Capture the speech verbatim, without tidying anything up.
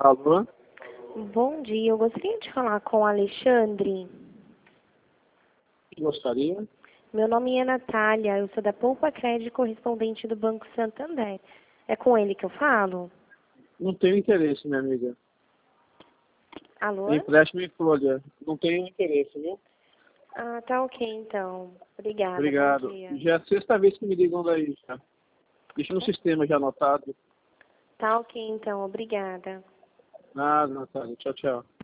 Alô? Bom dia, eu gostaria de falar com o Alexandre. Gostaria? Meu nome é Natália, eu sou da Poupa Crédito, correspondente do Banco Santander. É com ele que eu falo? Não tenho interesse, minha amiga. Alô? Empréstimo em folha. Não tenho interesse, viu? Ah, tá ok então. Obrigada, Obrigado. bom dia. Já é a sexta vez que me ligam daí, já. Deixa no sistema já anotado. Tá ok então, obrigada. Nada, Natália. Tchau, tchau.